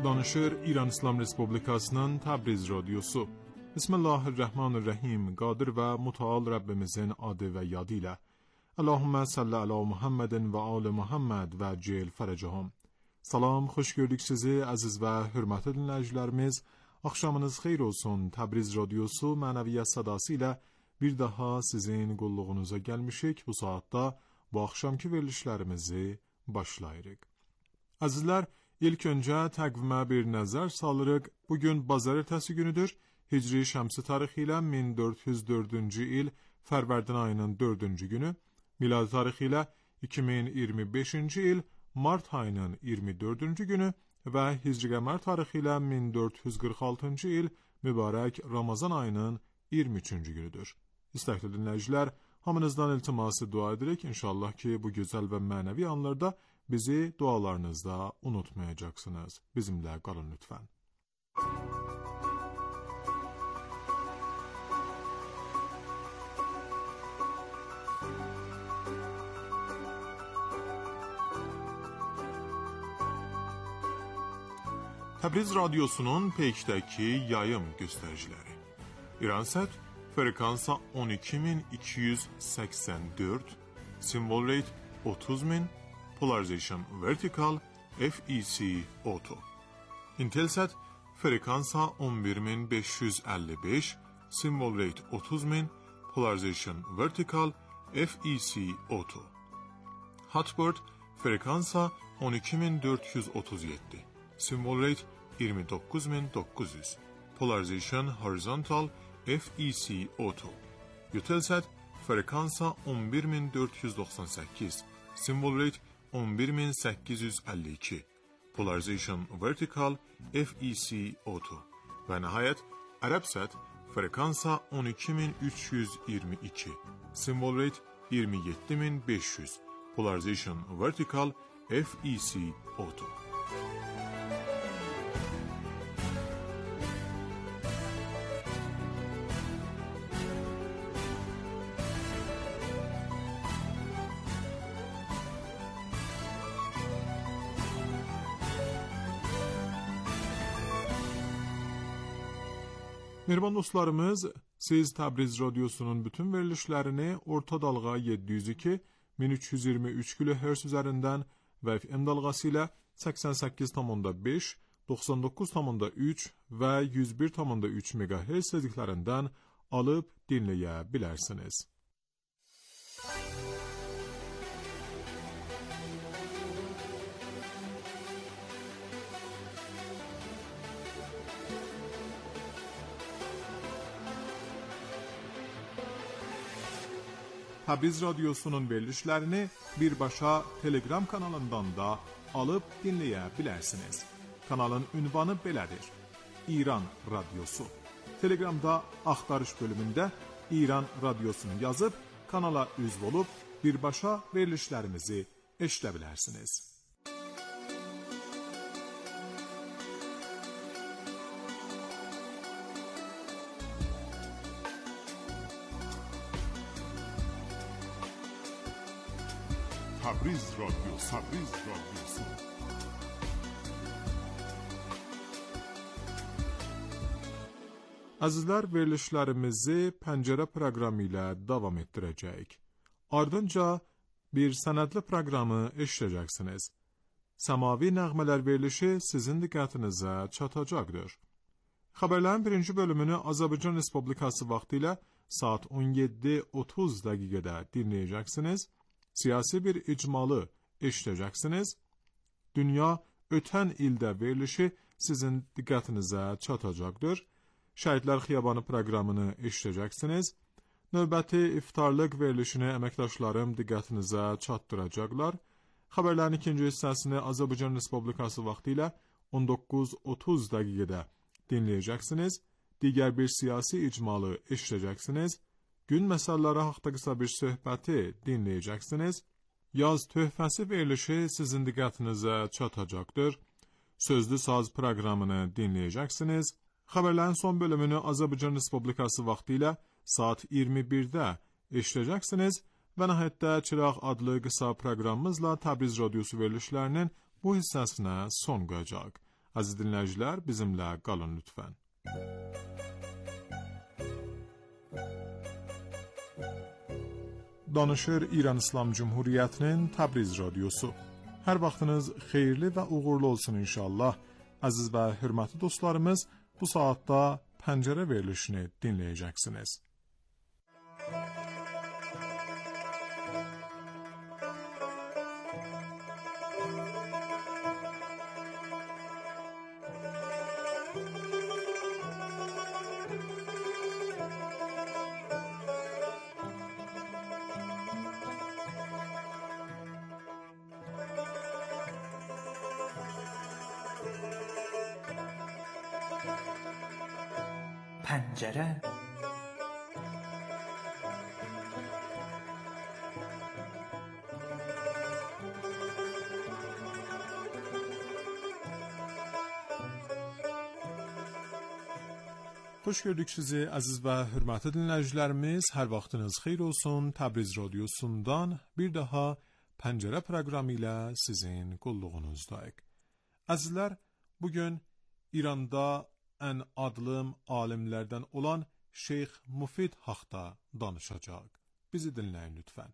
Danışır İran İslam Respublikasının Təbriz Radyosu. Bismillahirrahmanirrahim. Qadir ve Mutaal Rabbimizin adı ve yadıyla. Allahümme salli ala Muhammedin ve al Muhammed ve cel ferəcəhum. Salam, xoş gördük sizi aziz ve hürmetli dinləyicilərimiz. Akşamınız xeyir olsun. Təbriz Radyosu mənəviyyat sadası ile bir daha sizin qulluğunuza gelmişik. Bu saatte bu akşamki verilişlerimizi başlayırıq. Azizlər, İlk öncə təqvimə bir nəzər salırıq. Bugün bazar ertəsi günüdür. Hicri şəmsi tarixi ilə 1404-cü il Fərvərdin ayının 4-cü günü. Miladi tarixi ilə 2025-ci il Mart ayının 24-cü günü və Hicri qəmər tarixi ilə 1446-cı il mübarək Ramazan ayının 23-cü günüdür. İstəkli dinləyicilər, hamınızdan iltiması dua edirik. İnşallah ki bu güzel ve manevi anlarda bizi dualarınızda unutmayacaksınız. Bizimle kalın lütfen. Təbriz Radyosu'nun peykdəki yayım göstəriciləri. İransat frekansa 12284, symbol rate 30000, polarization vertical, FEC auto. Intelsat frekansa 11555, symbol rate 30000, polarization vertical, FEC auto. Hotbird frekansa 12437, symbol rate 29900, polarization horizontal, FEC auto. Eutelsat frekansa 11498, symbol rate 11852, polarization vertical, FEC auto. Ve nihayet Arabsat frekansa 12322, symbol rate 27500, polarization vertical, FEC auto. Mehriban dostlarımız, siz Təbriz Radyosu'nun bütün verilişlerini orta dalga 702 1323 kHz üzerinden ve FM dalgası ile 88,5, 99,3 ve 101,3 MHz sezgiklerinden alıp dinleyebilirsiniz. Təbriz Radyosu'nun verilişlerini birbaşa Telegram kanalından da alıp dinleyebilirsiniz. Kanalın ünvanı belədir: İran Radyosu. Telegramda axtarış bölümünde İran Radyosunu yazıp kanala üzv olup birbaşa verilişlerimizi eşidebilirsiniz. Təbriz Radyosu, Təbriz Radyosu. Azizlər, verilişlərimizi pəncərə proqramı ilə davam etdirəcəyik. Ardınca bir sənədli proqramı eşidəcəksiniz. Səmavi nəğmələr verilişi sizin diqqətinizə çatacaqdır. Xəbərlərin birinci bölümünü Azərbaycan Respublikası vaxtı ilə saat 17:30 dəqiqədə dinləyəcəksiniz. Siyasi bir icmalı eşidəcəksiniz. Dünya ötən ildə verilişi sizin diqqətinizə çatacaqdır. Şəhidlər Xiyabanı proqramını eşidəcəksiniz. Növbəti iftarlıq verilişini əməkdaşlarım diqqətinizə çatdıracaqlar. Xəbərlərin ikinci hissəsini Azərbaycan Respublikası vaxtı ilə 19:30 dəqiqədə dinləyəcəksiniz. Digər bir siyasi icmalı eşidəcəksiniz. Gün məsələləri haqqında qısa bir söhbəti dinləyəcəksiniz. Yaz töhfəsi verilişi sizin diqqətinizə çatacaqdır. Sözlü saz proqramını dinləyəcəksiniz. Xəbərlərin son bölümünü Azərbaycan Respublikası vaxtı ilə saat 21-də eşidəcəksiniz və nəhayətdə Çıraq adlı qısa proqramımızla Təbriz Radyosu verilişlərinin bu hissəsinə son qoyacaq. Aziz dinləyicilər, bizimlə qalın lütfən. Danışır İran İslam Cumhuriyyətinin Təbriz radiosu. Hər vaxtınız xeyirli və uğurlu olsun inşallah. Əziz və hörmətli dostlarımız, bu saatda Pəncərə verilişini dinləyəcəksiniz. پنجره. Xoş gördük sizi əziz və hörmətli dinləyicilərimiz. Hər vaxtınız xeyir olsun. Təbriz radiosundan bir daha Pəncərə proqramı ilə sizin qulluğunuzdayıq. Əzizlər, bugün İranda ən adlı alimlərdən olan Şeyx Mufid haqqında danışacaq. Bizi dinləyin lütfən.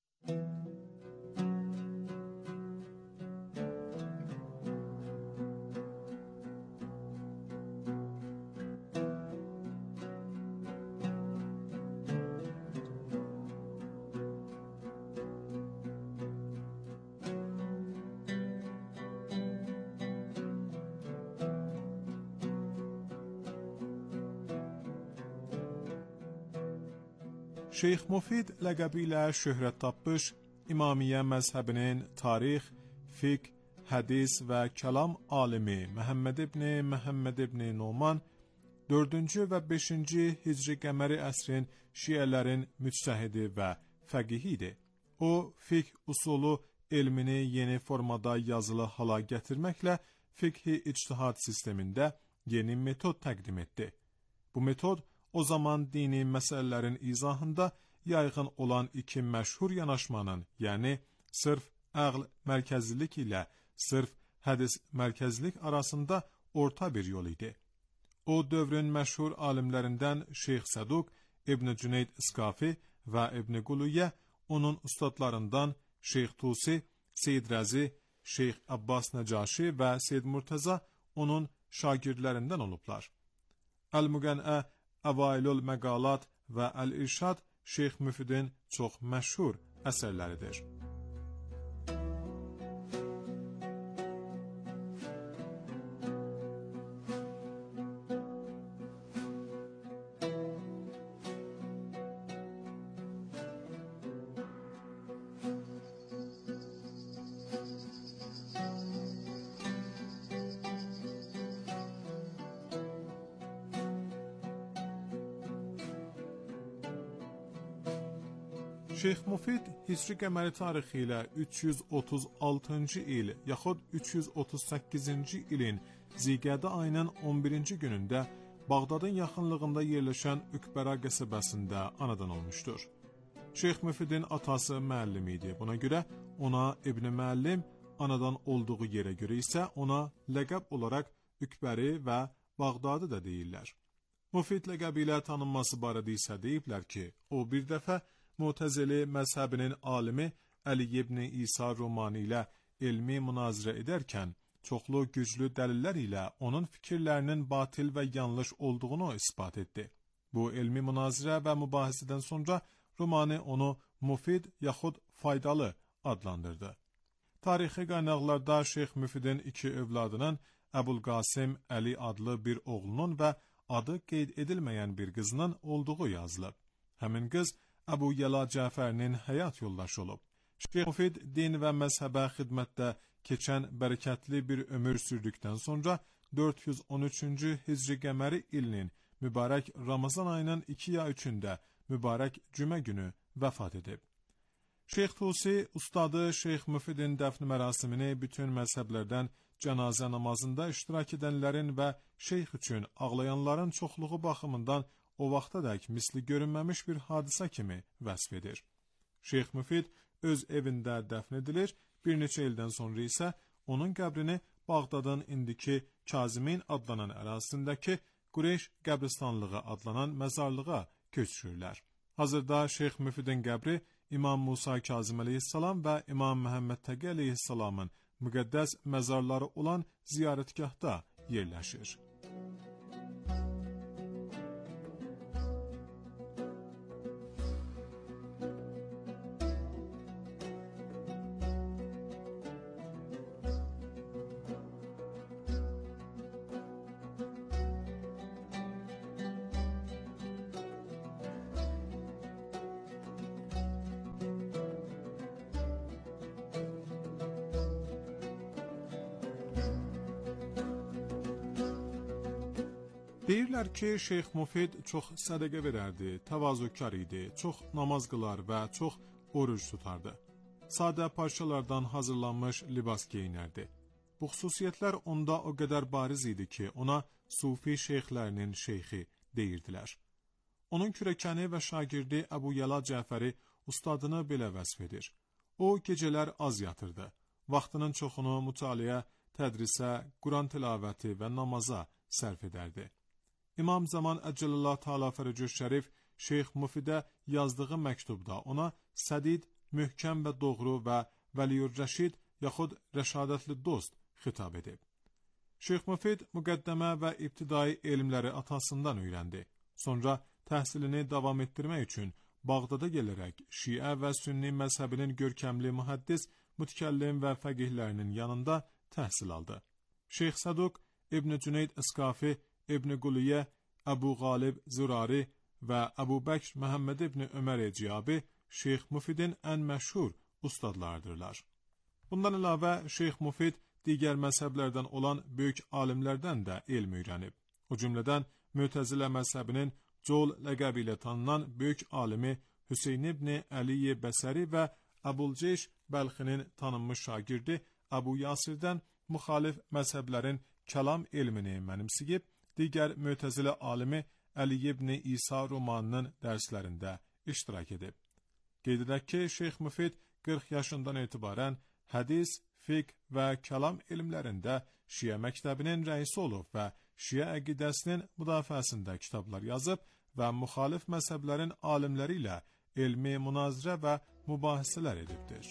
Şeyx Mufid ləqəbi ilə şöhrət tapmış, İmamiyyə məzhəbinin tarix, fiqh, hədis və kəlam alimi Məhəmməd ibn Numan 4-cü və 5-ci Hicri qəməri əsrin şiələrin müctəhidi və fəqihi idi. O, fiqh usulu elmini yeni formada yazılı hala gətirməklə fiqhi ictihad sistemində yeni metod təqdim etdi. Bu metod o zaman dini məsələlərin izahında yaygın olan iki məşhur yanaşmanın, yəni sırf əql mərkəzlilik ilə sırf hədis mərkəzlilik arasında orta bir yol idi. O dövrün məşhur alimlərindən Şeyx Səduq, İbn Cüneyd İskafi və İbn Quluyyə, onun ustadlarından Şeyx Tusi, Seyyid Rəzi, Şeyx Abbas Nəcaşi və Seyyid Murtəza onun şagirdlərindən olublar. Əl-Müqənə, Əvailul Məqalat və Əl-İrşad Şeyx Müfidin çox məşhur əsərləridir. Şeyx Mufid Hicri qəməri tarixi ilə 336-cı il yaxud 338-ci ilin Zilqədə ayının 11-ci günündə Bağdadın yaxınlığında yerləşən Ükbəra qəsəbəsində anadan olmuşdur. Şeyx Mufidin atası müəllim idi. Buna görə ona İbn Müəllim, anadan olduğu yerə görə isə ona ləqəb olaraq Ükbəri və Bağdadı da deyirlər. Mufid ləqəbi ilə tanınması barədə isə deyiblər ki, o bir dəfə Mu'təzili məzhəbinin alimi Əli ibn İsa Rumani ilə elmi münazirə edərkən, çoxlu güclü dəlillər ilə onun fikirlərinin batil və yanlış olduğunu isbat etdi. Bu elmi münazirə və mübahisədən sonra Rumani onu mufid yaxud faydalı adlandırdı. Tarixi qaynaqlarda Şeyx Müfidin iki övladının Əbulqasim Əli adlı bir oğlunun və adı qeyd edilməyən bir qızının olduğu yazılıb. Həmin qız Əbu Yəla Cəfərinin həyat yoldaşı olub. Şeyx Mufid din və məzhəbə xidmətdə keçən bərəkətli bir ömür sürdükdən sonra 413-cü Hicri qəməri ilinin mübarək Ramazan ayının 2 ya 3-də mübarək cümə günü vəfat edib. Şeyx Tusi ustadı Şeyx Mufidin dəfn mərasimini bütün məzhəblərdən cənazə namazında iştirak edənlərin və şeyx üçün ağlayanların çoxluğu baxımından o vaxtadək misli görünməmiş bir hadisə kimi vəsf edir. Şeyx Mufid öz evində dəfn edilir, bir neçə ildən sonra isə onun qəbrini Bağdadın indiki Kazimin adlanan ərazisindəki Qureyş qəbristanlığı adlanan məzarlığa köçürürlər. Hazırda Şeyx Müfidin qəbri İmam Musa Kazim əleyhissalam və İmam Məhəmməd Təqi əleyhissalamın müqəddəs məzarları olan ziyarətgahda yerləşir. Deyirlər ki, Şeyx Müfid çox sədəqə verərdi, təvazökar idi, çox namaz qılar və çox oruc tutardı. Sadə parçalardan hazırlanmış libas geyinərdi. Bu xüsusiyyətlər onda o qədər bariz idi ki, ona sufi şeyxlərinin şeyxi deyirdilər. Onun kürəkəni və şagirdi Əbu Yəla Cəfəri ustadını belə vəsf edir. O, gecələr az yatırdı. Vaxtının çoxunu mütaliə, tədrisə, Quran tilavəti və namaza sərf edərdi. İmam Zaman Əcələllah Teala Fərəcüş Şərif Şeyx Müfidə yazdığı məktubda ona sədid, möhkəm və doğru və vəliyur-rəşid yaxud rəşadətli dost xitab edib. Şeyx Müfid müqəddəmə və ibtidai elmləri atasından öyrəndi. Sonra təhsilini davam etdirmək üçün Bağdada gələrək Şiə və Sünni məzhəbinin görkəmli mühəddis, mütəkəllim və fəqihlərinin yanında təhsil aldı. Şeyx Saduq, İbn Cüneyd Əskafi, İbn Quliyə, Əbu Qalib Zürari və Əbu Bəkr Məhəmməd İbn Ömər Ciyabi Şeyx Müfidin ən məşhur ustadlardırlar. Bundan əlavə Şeyx Müfid digər məzhəblərdən olan böyük alimlərdən də elm öyrənib. O cümlədən Mütəzilə məzhəbinin Col ləqəbi ilə tanınan böyük alimi Hüseyn ibn Əli Bəsəri və Əbulceyş Bəlxinin tanınmış şagirdi Əbu Yasirdən müxalif məzhəblərin kəlam elmini mənimsəyib, digər Mütəzilə alimi Əli ibn İsa Rumanının dərslərində iştirak edib. Qeyd edək ki, Şeyx Müfid 40 yaşından etibarən hədis, fiqh və kəlam elmlərində Şiə məktəbinin rəisi olub və Şiə əqidəsinin müdafiəsində kitablar yazıb və müxalif məzhəblərin alimləri ilə elmi münazirə və mübahisələr edibdir.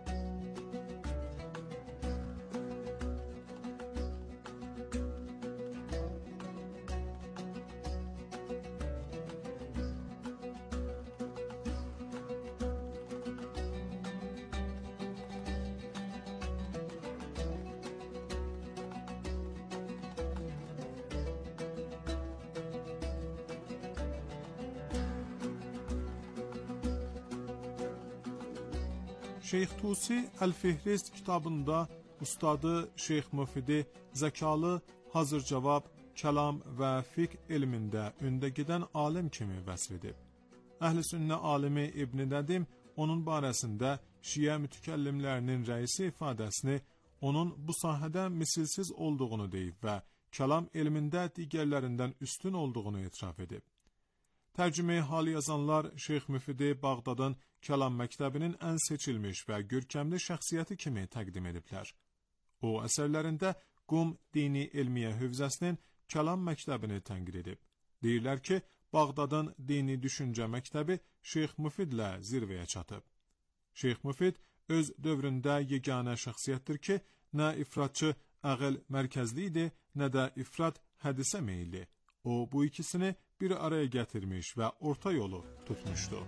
Şeyx Tusi Əl-Fihrist kitabında ustadı Şeyx Müfidi zəkalı, hazır cavab, kəlam və fiqh elmində öndə gedən alim kimi vəsf edib. Əhl-i Sünnə alimi İbn Nədim onun barəsində Şiə mütəkəllimlərinin rəisi ifadəsini onun bu sahədə misilsiz olduğunu deyib və kəlam elmində digərlərindən üstün olduğunu etiraf edib. Tərcümeyi hal yazanlar Şeyx Müfidi Bağdadın kəlam məktəbinin ən seçilmiş və görkəmli şəxsiyyəti kimi təqdim ediblər. O, əsərlərində Qum dini elmiyə hövzəsinin kəlam məktəbini tənqid edib. Deyirlər ki, Bağdadın dini düşüncə məktəbi Şeyx Müfidlə zirvəyə çatıb. Şeyx Müfid öz dövründə yeganə şəxsiyyətdir ki, nə ifratçı əql mərkəzli idi, nə də ifrat hədisə meyilli. O, bu ikisini bir araya gətirmiş və orta yolu tutmuşdu.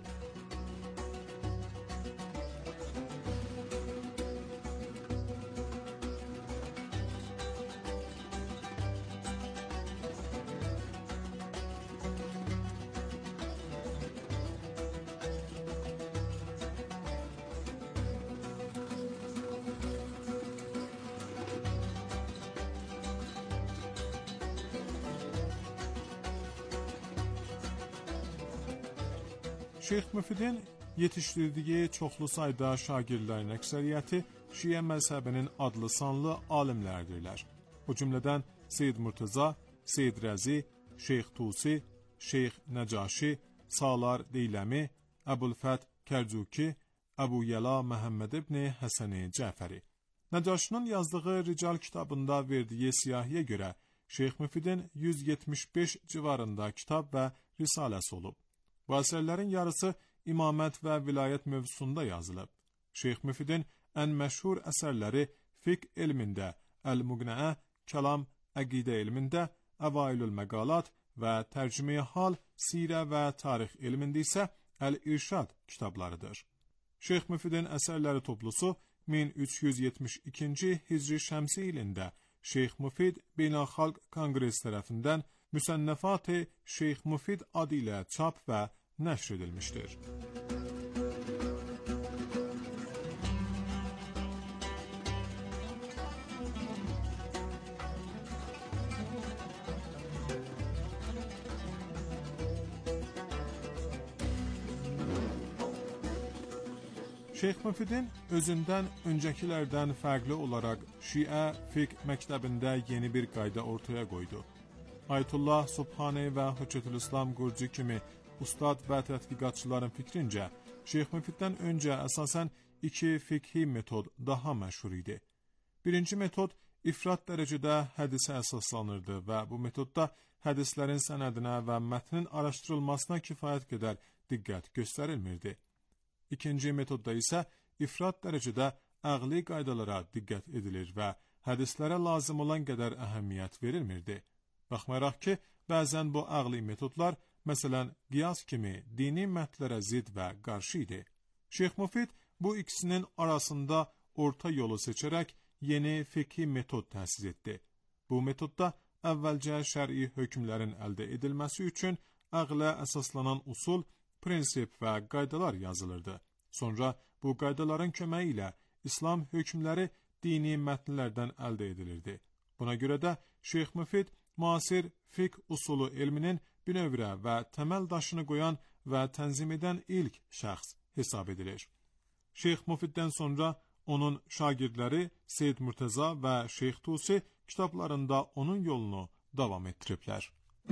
Şeyx Müfidin yetişdirdiyi çoxlu sayda şagirdlərin əksəriyyəti Şiə məzhəbinin adlı sanlı alimlərdirlər. O cümlədən Seyyid Murtəza, Seyyid Rəzi, Şeyx Tusi, Şeyx Nəcaşi, Salar Deyləmi, Əbulfət Kərcuki, Əbu Yəla Məhəmməd ibn Həsəni Cəfəri. Nəcaşinin yazdığı Rical kitabında verdiyi siyahiyə görə Şeyx Müfidin 175 civarında kitab və risaləsi olub. Bu əsərlərin yarısı imamət və vilayət mövzusunda yazılıb. Şeyx Müfidin ən məşhur əsərləri fiqh elmində Əl-Muqnəə, Kəlam, Əqidə elmində Əvailül Məqalat və Tərcümeyi Hal, Sirə və Tarix elmində isə Əl-İrşad kitablarıdır. Şeyx Müfidin əsərləri toplusu 1372-ci Hicri Şəmsi ilində Şeyx Müfid Beynəlxalq Konqres tərəfindən Müsənnəfat-ı Şeyx Müfid adı ilə çap və nəşr edilmişdir. Şeyx Müfidin özündən öncəkilərdən fərqli olaraq Şiə fiqh məktəbində yeni bir qayda ortaya qoydu. Ayətullah Subhani və Hüccətülislam Qurci kimi ustad və tədqiqatçıların fikrincə, Şeyx Müfiddən öncə əsasən iki fiqhi metod daha məşhur idi. Birinci metod ifrat dərəcədə hədisə əsaslanırdı və bu metodda hədislərin sənədinə və mətnin araşdırılmasına kifayət qədər diqqət göstərilmirdi. İkinci metodda isə ifrat dərəcədə əqli qaydalara diqqət edilir və hədislərə lazım olan qədər əhəmiyyət verilmirdi. Baxmayaraq ki, bəzən bu əqli metodlar, məsələn, qiyas kimi dini mətnlərə zid və qarşı idi. Şeyx Müfid bu ikisinin arasında orta yolu seçərək yeni fiqhi metod təsis etdi. Bu metodda əvvəlcə şər'i hökmlərin əldə edilməsi üçün əqlə əsaslanan usul, prinsip və qaydalar yazılırdı. Sonra bu qaydaların köməyi ilə İslam hökmləri dini mətnlərdən əldə edilirdi. Buna görə də Şeyx Müfid müasir fiqh usulu elminin bünövrə və təməl daşını qoyan və tənzim edən ilk şəxs hesab edilir. Şeyx Müfiddən sonra onun şagirdləri Seyyid Murtəza və Şeyx Tusi kitablarında onun yolunu davam etdiriblər.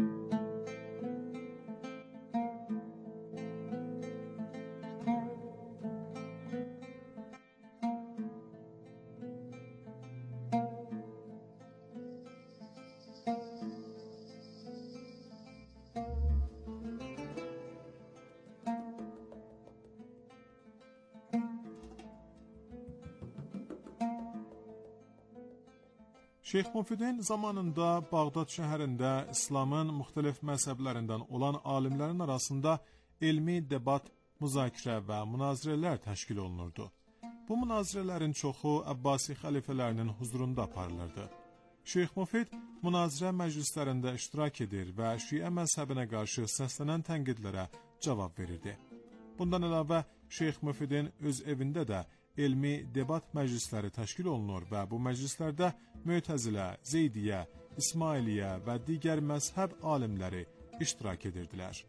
Şeyx Müfidin zamanında Bağdad şəhərində İslamın müxtəlif məzhəblərindən olan alimlərin arasında elmi debat, müzakirə və münazirələr təşkil olunurdu. Bu münazirələrin çoxu Əbbasi xəlifələrinin huzurunda aparılırdı. Şeyx Müfid münazirə məclislərində iştirak edir və Şiə məzhəbinə qarşı səslənən tənqidlərə cavab verirdi. Bundan əlavə Şeyx Müfidin öz evində də elmi debat məclisləri təşkil olunur və bu məclislərdə Mütəzilə, Zeydiyyə, İsmailiyyə və digər məzhəb alimləri iştirak edirdilər.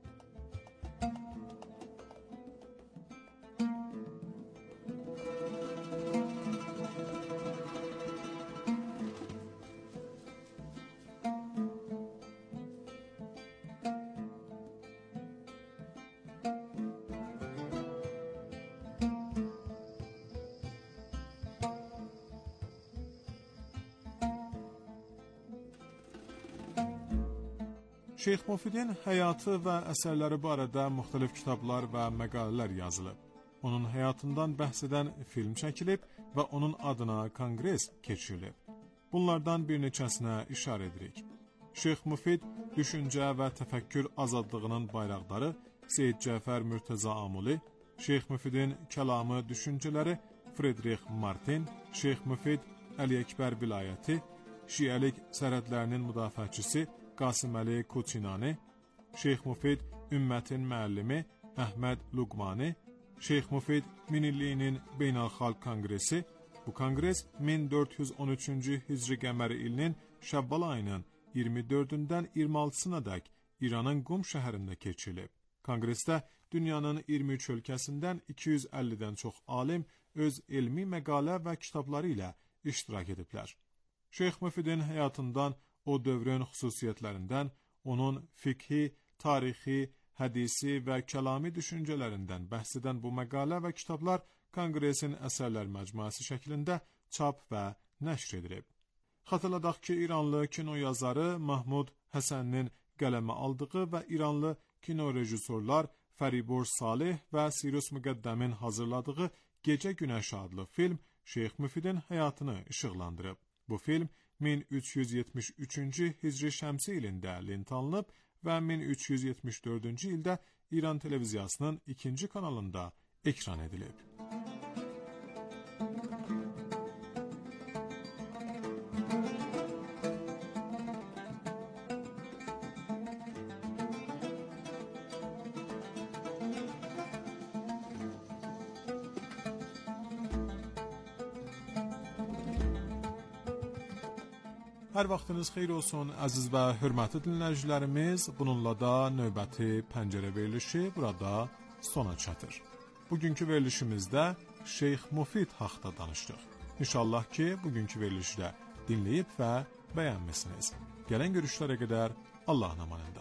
Şeyx Müfidin həyatı və əsərləri barədə müxtəlif kitablar və məqalələr yazılıb. Onun həyatından bəhs edən film çəkilib və onun adına konqres keçirilib. Bunlardan bir neçəsinə işarə edirik. Şeyx Müfid düşüncə və təfəkkür azadlığının bayraqdarı Seyyid Cəfər Mürtəza Amuli, Şeyx Müfidin kəlamı düşüncələri Friedrich Martin, Şeyx Müfid Əli Əkbər vilayəti, Şiəlik sərhədlərinin müdafiəçisi Qasım Əli Kuçinani, Şeyx Müfid ümmətin müəllimi Əhməd Luqmani, Şeyx Müfid Minilliyinin Beynəlxalq Konqresi. Bu konqres 1413-cü Hicri qəməri ilinin Şəvval ayının 24-dən 26-sına dək İranın Qum şəhərində keçirilib. Konqresdə dünyanın 23 ölkəsindən 250-dən çox alim öz elmi məqalə və kitabları ilə iştirak ediblər. Şeyx Müfidin həyatından, o dövrün xüsusiyyətlərindən, onun fiqhi, tarixi, hədisi və kəlami düşüncələrindən bəhs edən bu məqalə və kitablar konqresin əsərlər məcmuəsi şəklində çap və nəşr edilib. Xatırladaq ki, İranlı kino yazarı Mahmud Həsəninin qələmə aldığı və İranlı kino rejissorlar Fəribur Salih və Sirus Müqəddəmin hazırladığı Gecə Günəşi adlı film Şeyx Müfidin həyatını işıqlandırıb. Bu film 1373-cü Hicri Şəmsi ilində lintanlanıb və 1374-cü ildə İran televiziyasının 2-ci kanalında ekran edilib. Hər vaxtınız xeyir olsun, əziz və hörmətli dinləyicilərimiz. Bununla da növbəti pəncərə verilişi burada sona çatır. Bugünkü verilişimizdə Şeyx Müfid haqqında danışdıq. İnşallah ki, bugünkü verilişi də dinləyib və bəyənmisiniz. Gələn görüşlərə qədər Allahın amanında.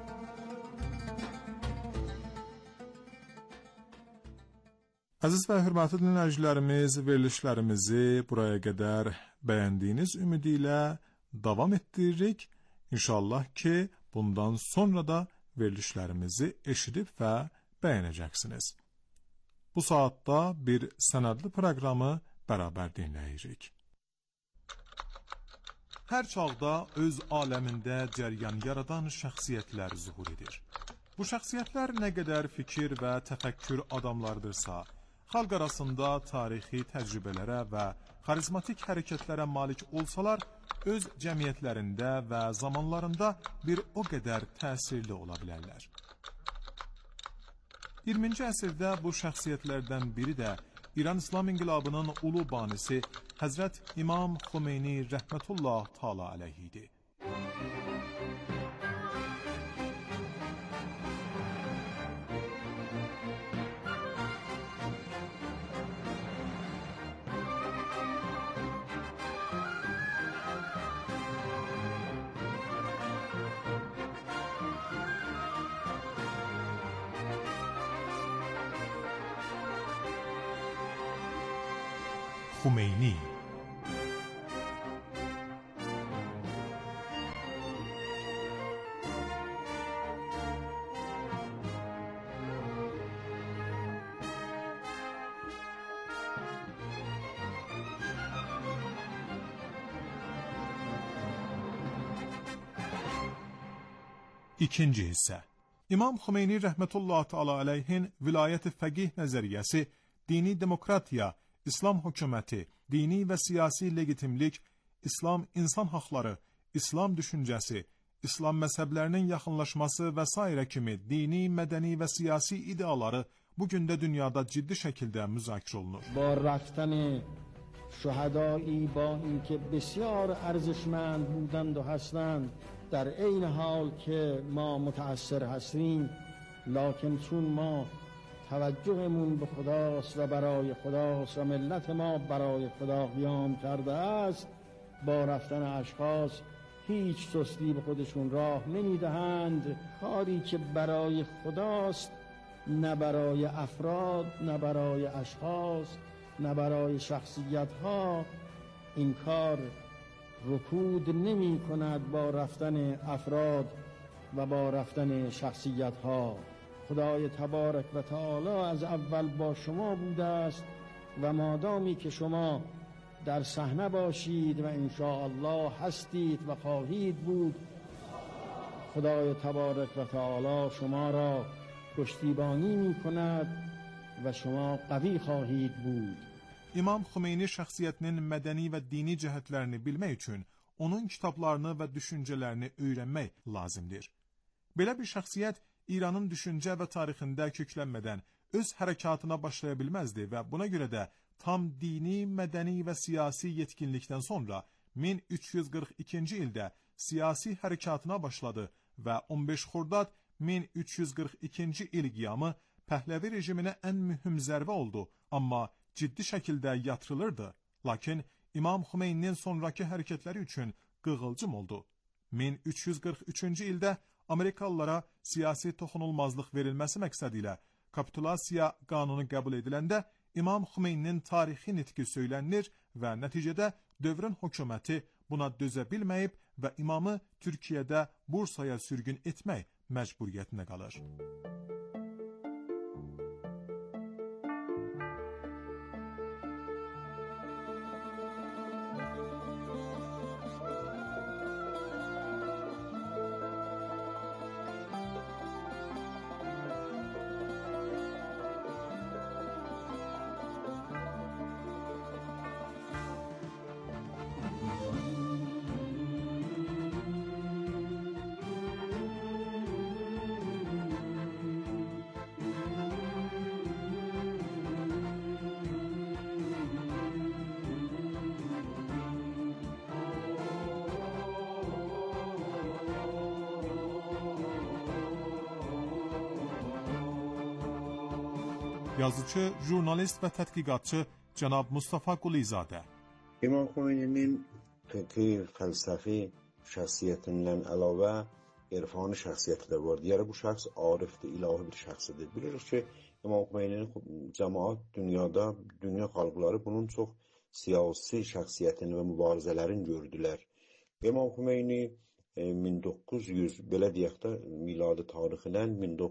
Əziz və hörmətli dinləyicilərimiz, verilişlərimizi buraya qədər bəyəndiyiniz ümidi ilə davam etdiririk. İnşallah ki, bundan sonra da verilişlərimizi eşidib və bəyənəcəksiniz. Bu saatda bir sənədli proqramı bərabər dinləyirik. Hər çağda öz aləmində cəryan yaradan şəxsiyyətlər zuhur edir. Bu şəxsiyyətlər nə qədər fikir və təfəkkür adamlardırsa, xalq arasında tarixi təcrübələrə və xarizmatik hərəkətlərə malik olsalar, öz cəmiyyətlərində və zamanlarında bir o qədər təsirli ola bilərlər. 20-ci əsrdə bu şəxsiyyətlərdən biri də İran İslam İnqilabının ulu banisi Həzrət İmam Xomeyni rəhmətullah təala əleyh idi. خمینی İkinci hissə. İmam Xomeyni rəhmətullah təala əleyhin vilayət-i fəqih nəzəriyyəsi, dini demokratiya, İslam hökuməti, dini və siyasi legitimlik, İslam insan haqları, İslam düşüncəsi, İslam məzhəblərinin yaxınlaşması və s. kimi dini, mədəni və siyasi ideaları bugün də dünyada ciddi şəkildə müzakirə olunur. با رفتن شهدایی با اینکه بسیار ارزشمند بودند و هستند در عین حال که ما متأثر هستیم، لکن چون ما توجهمون به خداست و برای خداست و ملت ما برای خدا قیام کرده است، با رفتن اشخاص هیچ سستی به خودشون راه نمیدهند. کاری که برای خداست، نه برای افراد، نه برای اشخاص، نه برای شخصیت ها، این کار رکود نمی کند با رفتن افراد و با رفتن شخصیت ها. خدای تبارک و تعالی از اول با شما بوده است و مادامی که شما در صحنه باشید و انشاءالله هستید و خواهید بود، خدای تبارک و تعالی شما را پشتیبانی می کند و شما قوی خواهید بود. İmam Xomeyni şəxsiyyətinin mədəni və dini cəhətlərini bilmək üçün onun kitablarını və düşüncələrini öyrənmək lazımdır. Belə bir şəxsiyyət İranın düşüncə və tarixində köklənmədən öz hərəkatına başlaya bilməzdi və buna görə də tam dini, mədəni və siyasi yetkinlikdən sonra 1342-ci ildə siyasi hərəkatına başladı və 15 Xordad 1342-ci il qiyamı Pəhləvi rejiminə ən mühüm zərbə oldu, amma ciddi şəkildə yatırılırdı. Lakin İmam Xümeyninin sonraki hərəkətləri üçün qığılcım oldu. 1343-cü ildə Amerikalılara siyasi toxunulmazlıq verilməsi məqsədilə kapitulasiya qanunu qəbul ediləndə İmam Xümeyninin tarixi nitqi söylənilir və nəticədə dövrün hökuməti buna dözə bilməyib və imamı Türkiyədə Bursaya sürgün etmək məcburiyyətinə qalır. Yazıcı, jurnalist və tədqiqatçı cənab Mustafa Qulizadə. İmam Xomeyni'nin fikri, fəlsəfi şəxsiyyətindən əlavə irfani şəxsiyyəti də var. Yəni bu şəxs arifdir, ilahi bir şəxsidir. Bilirik ki, İmam Xomeyni'nin cəmaat dünyada, dünya xalqları bunun çox siyasi şəxsiyyətini və mübarizələrini gördülər. İmam Xomeyni 1900 belə deyək də miladi tarixindən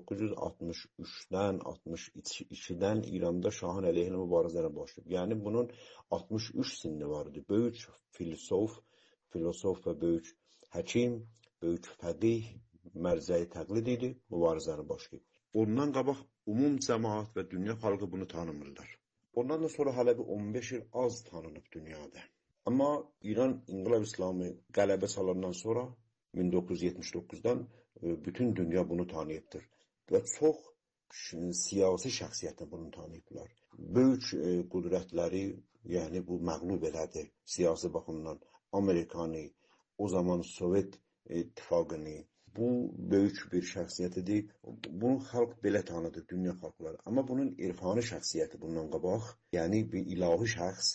1963-dən 62-dən İranda Şahın əleyhinə mübarizələrə başlayıb. Yəni bunun 63 sinni vardı. Böyük filosof və böyük həkim, böyük fəqih mərcəyi təqlid idi, mübarizəni başlayıb. Ondan qabaq umum cəmaat və dünya xalqı bunu tanımırlar. Ondan da sonra hələ bir 15 il az tanınıb dünyada. Amma İran İnqilab İslamı qələbə çalandan sonra 1979'dan bütün dünya bunu tanıyıbdır. Və çox siyasi şəxsiyyətlə bunu tanıyıblar. Böyük qudrətləri, yəni bu məğlub elədi siyasi baxımdan. Amerikanı, o zaman Sovet İttifaqını, bu böyük bir şəxsiyyətidir. Bunu xalq belə tanıdı, dünya xalqları. Amma bunun irfani şəxsiyyəti bundan qabaq, yəni bir ilahi şəxs,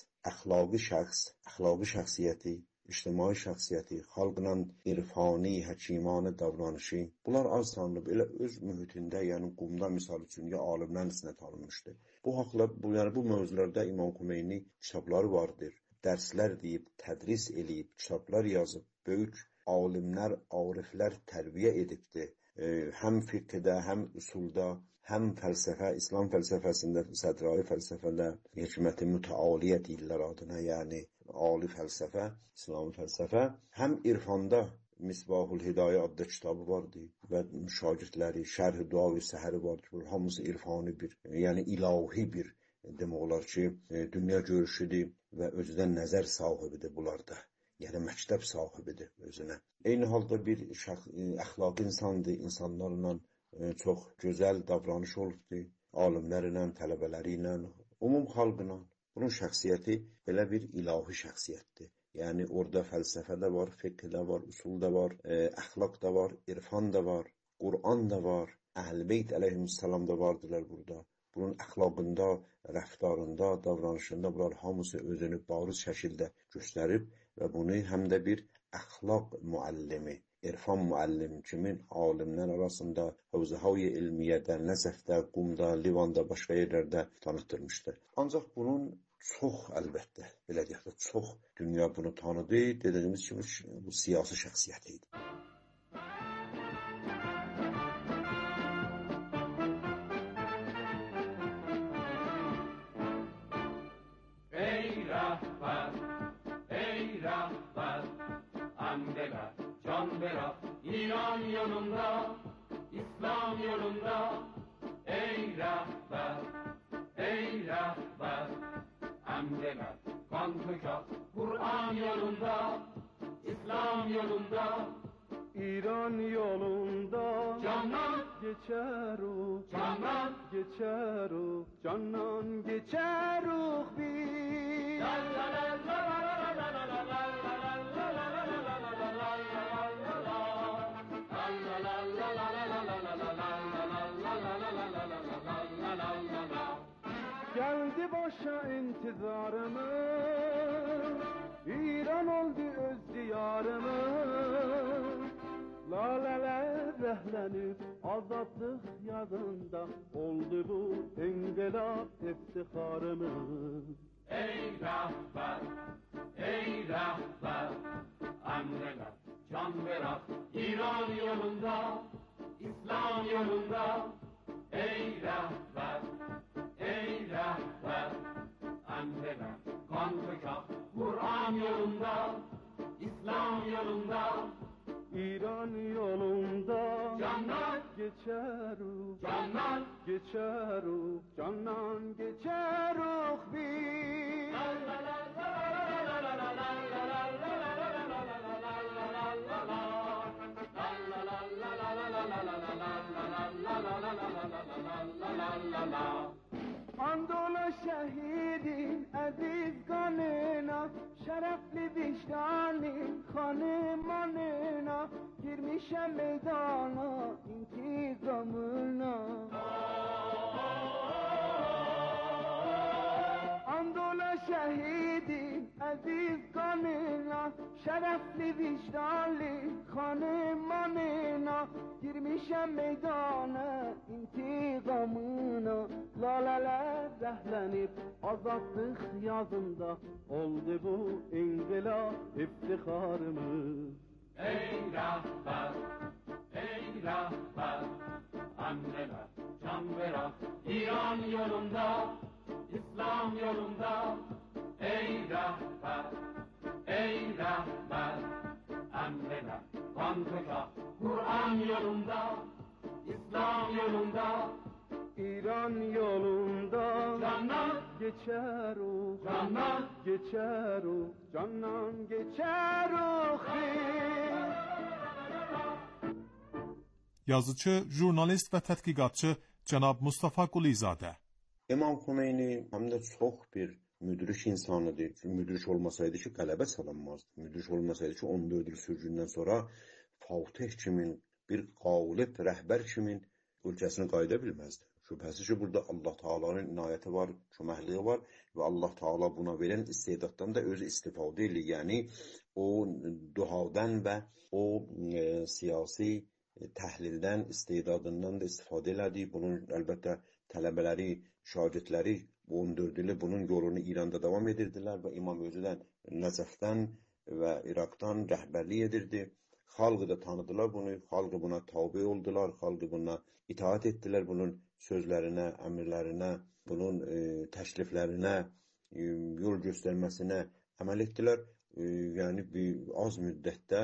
əxlaqi şəxsiyyəti, ictimai şəxsiyyəti, xalqla irfani, həkimani davranışı, bunlar az tanınıb. Elə öz mühitində, yəni Qumda misal üçün, ya alimlərin içində tanınmışdı. Bu haqla, yəni bu mövzularda İmam Xomeyni kitabları vardır. Dərslər deyib, tədris eləyib, kitablar yazıb, böyük alimlər, ariflər tərbiyə edibdir. Həm fiqhdə, həm usulda, həm fəlsəfə, İslam fəlsəfəsində, sədrai fəlsəfədə, hikməti mütəaliyə deyirlər adına, yəni ali fəlsəfə, İslami fəlsəfə, həm irfanda Misbahul Hidayə adlı kitabı vardı və şagirdləri, Şərh-i Dua və Səhəri vardır. Hamısı irfani bir, yəni ilahi bir, demək olar ki, dünya görüşüdür və özüdən nəzər sahibidir bunlarda. Yəni məktəb sahibidir özünə. Eyni halda bir əxlaqi insandır, insanlarla çox gözəl davranış olubdur, alimlərlə, tələbələri ilə, umum xalqla. Bunun şəxsiyyəti belə bir ilahi şəxsiyyətdir. Yəni orada fəlsəfə də var, fiqh də var, usul da var, əxlaq da var, irfan da var, Qur'an da var, Əhl-i Beyt əleyhissalam da vardılar burada. Bunun əxlaqında, rəftarında, davranışında bunlar hamısı özünü bariz şəkildə göstərib və bunu həm də bir əxlaq müəllimi, irfan müəllim kimin alimlər arasında Havzə-i İlmiyyədə, Nəzəfdə, Qumda, Livanda, başqa yerlərdə tanıtdırmışdır. Ancaq bunun çox əlbəttə, belə deyək də, çox dünya bunu tanıdı, dediyimiz kimi bu siyasi şəxsiyyət idi. İran yolunda, İslam yolunda, ey rehber, ey rehber. Emdeler, kan töker, Kur'an yolunda, İslam yolunda, İran yolunda canan geçer o, canan geçer o, canan geçer o bir. la la la la la la la la la geldi başa intizarımız, İran oldu öz diyarımız. Laleler rehlenip azadlık yadında oldu bu engelab iftiharımız. Ey rehber, ey rehber, emreler, can ve rah, İran yolunda, İslam yolunda. Ey rehber, ey rehber, emreler, kan kökah, Kur'an yolunda, İslam yolunda. İran yolunda Candan geçer ruh, candan, geçer ruh, candan geçer ruh biz. Andola şehidin aziz kanına, şerefli vicdanın hanımanına, girmişem meydana intikamına. Andola şehidin aziz kanına, şerefli vicdanlı hanımanına, girmişem meydana intikamına. Laleler rehlenip azadlık yazında oldu bu ingılap iftiharımız. ey rehber, ey rehber, emreler, can ve rah, İran yolunda, İslam yolunda. Ey rehber, ey rehber, emreler, kan kökah, Kur'an yolunda, İslam yolunda. İran yolunda Candan geçer o, candan, geçer o, candan geçer o biz. Yazıcı, jurnalist ve tədqiqatçı Cənab Mustafa Qulizadə. İmam Xomeyni hem de çok bir müdürüş insanıdır. Çünkü müdürüş olmasaydı ki qələbə çalınmazdı. Müdürüş olmasaydı ki 14 il sürgündən sonra Fatih kimin, bir qalib rəhbər kimin ülkəsini qayda bilməzdi. Şübhəsiz ki burada Allah Taala'nın inayəti var, köməkliyi var ve Allah Taala buna veren istedaddan da özü istifadə edir. Yani o duhadan ve o siyasi təhlildən, istedadından da istifadə elədi. Bunun əlbəttə tələbələri, şagirdləri bu 14 ili bunun yolunu İranda devam edirdilər və İmam özüdən Nəcəfdən və İraqdan rəhbərlik edirdi. Xalqı da tanıdılar bunu, xalqı buna tabi oldular, xalqı buna itaat etdilər, bunun sözlərinə, əmrlərinə, bunun təkliflərinə, yol göstərməsinə əməl etdilər. Yani bir az müddətdə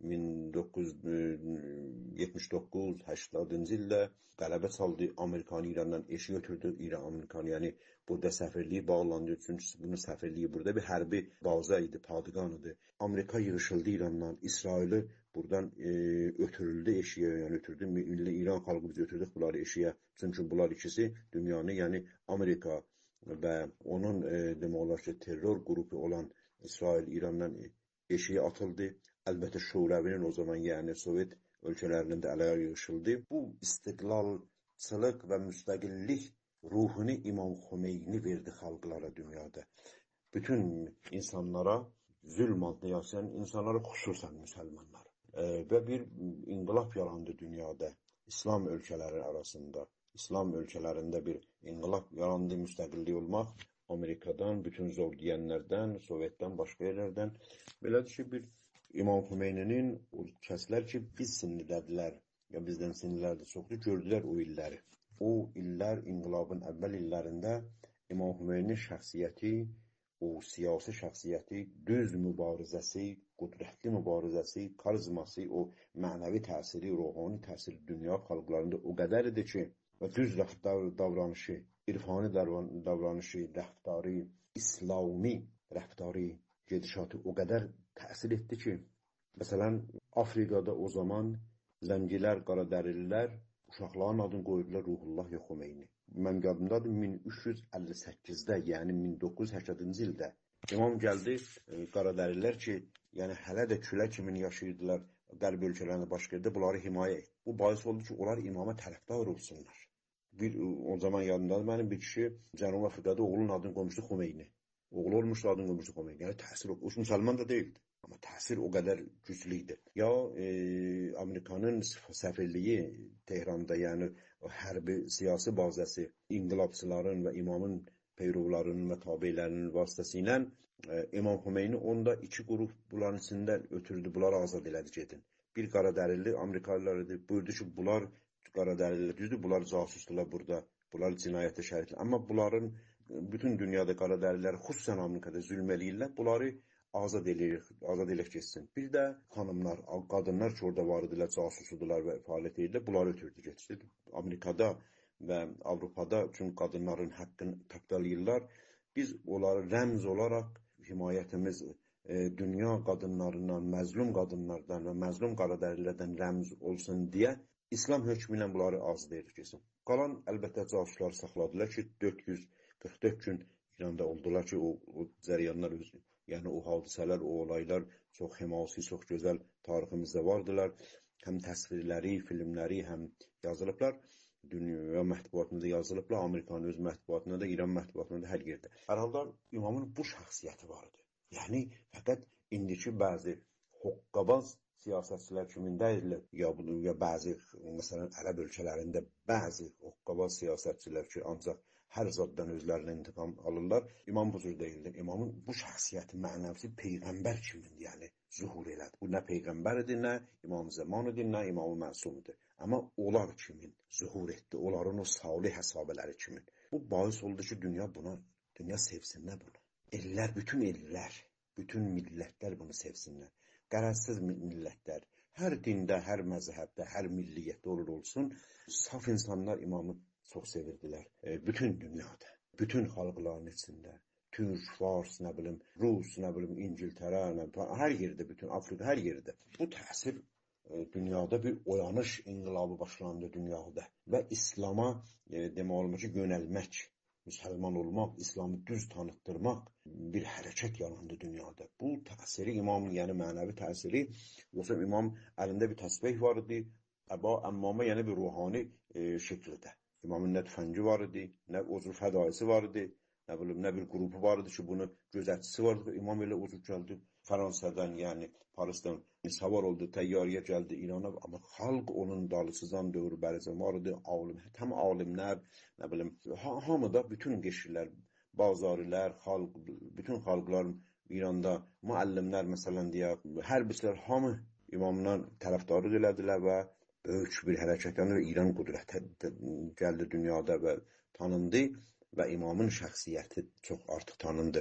1979-80 ildə qələbə çaldı, Amerikanı İrandan eşi götürdü. İran Amerikanı, yani burada səfirliyi bağlandı. Çünkü bunun səfirliyi burada bir hərbi baza idi, padğan idi. Amerika yığışıldı İrandan, İsraili buradan ötürüldü eşiyə, yani ötürdü. İran xalqı biz ötürdük bunları eşiyə. Çünkü bunlar ikisi dünyanı, yani Amerika ve onun demək olar ki terror qrupu olan İsrail İrandan eşiğe atıldı. Elbette Şuravinin o zaman, yani Sovyet ölkələrinin də ələ yığışıldı. Bu istiqlalçılıq və müstəqillik ruhunu İmam Xomeyni verdi xalqlara dünyada. Bütün insanlara, zülm altında yaşayan insanlara, xüsusən müsəlmanlar. Və bir inqilab yarandı dünyada, İslam ölkələri arasında. İslam ölkələrində bir inqilab yarandı, müstəqillik olmaq. Amerikadan, bütün zor deyənlərdən, Sovyetdən, başqa yerlərdən. Belədir ki, bir İmam Xomeyni'nin o kəslər ki, biz sinirlədilər, ya bizdən sinirlərdə çoxdur, gördülər o illəri. O illər, inqilabın əvvəl illərində İmam Xomeyni'nin şəxsiyyəti, o siyasi şəxsiyyəti, düz mübarizəsi, qudrətli mübarizəsi, karizması, o mənəvi təsiri, ruhani təsiri dünya xalqlarında o qədər idi ki, və düz davranışı, irfani davranışı, rəftarı, İslami rəftarı, gedişatı o qədər təsir etdi ki, məsələn, Afrikada o zaman zəngilər, qaradərililər uşaqların adını qoydular Ruhullah Xomeyni. Mən yadımdadır 1358-də, yəni 1980-ci ildə İmam gəldi, qaradərilər ki, yəni hələ də külə kimi yaşayırdılar, qərb ölkələrində başqa yerdə bunları himayə etdi. Bu bahis oldu ki, onlar imama tərəfdar olsunlar. O zaman yadımdadır, mənim bir kişi Cənubi Afrikada oğlunun adını qoymuşdu Xomeyni. Oğlu olmuşdu, adını qoymuşdu Xomeyni. Yəni təsir oldu. O müsəlman da deyildi. Ama təsir o qədər güclü idi. Ya Amerikanın səfirliyi Tehran'da, yəni o hərbi siyasi bazəsi inqilabçıların və imamın peyrovlarının və tabelərinin vasitəsilə İmam Xomeyni onda iki qrup bunların içindən ötürdü, bunları azad elədi gedin. Bir qaradərili Amerikalılar idi, buyurdu ki, bunlar qaradərili düzdür, bunlar casusdular burada, bunlar cinayətə şərikdir. Amma bunların bütün dünyada qaradəriləri, xüsusən Amerikada zülm eləyirlər, bunları azad elək geçsin. Bir də xanımlar, qadınlar ki, orada var idilər, casusudular və fəaliyyət edirlər, bunları ötürdü geçdi. Amerikada və Avropada çünki qadınların haqqını tapdalayırlar. Biz onları rəmz olaraq himayətimiz dünya qadınlarından, məzlum qadınlardan və məzlum qaradərilərdən rəmz olsun deyə İslam hökmü ilə bunları azad edilsin. Qalan əlbəttə casusları saxladılar ki, 444 gün İranda oldular ki, o cərəyanlar yəni o hadisələr, o olaylar çox həmasi, çox gözəl tariximizdə vardılar. Həm təsvirləri, filmləri, həm yazılıblar. Dünya mətbuatında yazılıblar, Amerikanın öz mətbuatında da, İran mətbuatında da hər yerdə. Hər halda imamın bu şəxsiyyəti vardı. Yəni, fəqət indiki bəzi hoqqabaz siyasətçilər kimindədirlər, ya bəzi, məsələn, ərəb ölkələrində bəzi hoqqabaz siyasətçilər ki, ancaq hər zaddan özlərinə intiqam alırlar. İmam bu cür deyildir. İmamın bu şəxsiyyəti, mənəvisi Peyğəmbər kimindir, yəni zuhur elədi. Bu nə Peyğəmbərdir, nə İmam Zəmanıdır, nə İmam-ı Məsumdur. Amma onlar kimin zuhur etdi, onların o salih həsabələri kimin. Bu bahis oldu ki, dünya sevsinlər bunu. Ellər, bütün millətlər bunu sevsinlər. Qərəzsiz millətlər, hər dində, hər məzhəbdə, hər milliyyətdə olur olsun, saf insanlar imamı çox sevirdilər. Bütün dünyada, bütün xalqların içində, Türk, Fars, nə bilim, Rus, nə bilim, İngiltərə, hər yerdə, bütün Afrika, hər yerdə. Bu təsir dünyada bir oyanış inqilabı başlandı dünyada və İslama demək olmaq ki, yönəlmək, müsəlman olmaq, İslamı düz tanıtdırmaq bir hərəkət yarandı dünyada. Bu təsiri, imamın yəni mənəvi təsiri, yoxsa imam əlində bir təsbih var idi, əmmamə yəni bir ruhani şəkildə. İmamın nə tüfəngi var idi, nə uzun fədaisi var idi, nə bir qrupu var idi ki, bunu gözətçisi var idi. İmam elə uzun gəldi Fransa'dan, yəni Paris'ten savar oldu, təyyarəyə gəldi İrana, amma xalq onun dalısızdan dövr bərizən var idi, həm alimlər, nə bilim, hamı da bütün qeşirlər, bazarilər, xalq, bütün xalqlar İranda, müəllimlər məsələn deyək, hərbçilər hamı imamdan tərəfdarlıq elədilər və böyük bir hərəkət və İran qüdrətə gəldi dünyada və tanındı və imamın şəxsiyyəti çox artıq tanındı.